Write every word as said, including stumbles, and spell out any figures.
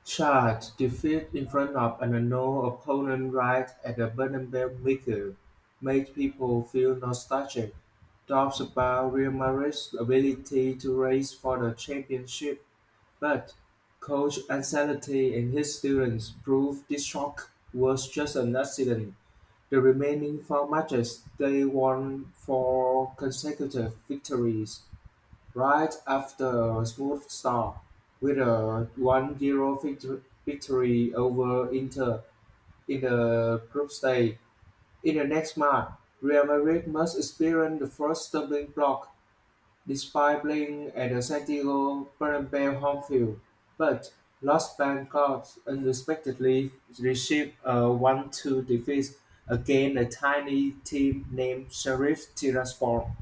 Chad defeat in front of an unknown opponent right at the Bernabeu Miguel made people feel nostalgic. Talks about Real Madrid's ability to race for the championship, but Coach Ancelotti and his students proved this shock was just an accident. The remaining four matches they won four consecutive victories, right after a smooth start with a one zero victory over Inter in the group stage. In the next match, Real Madrid must experience the first stumbling block despite playing at the Santiago Bernabeu home field, but Los Blancos unexpectedly received a one two defeat against a tiny team named Sheriff Tiraspol.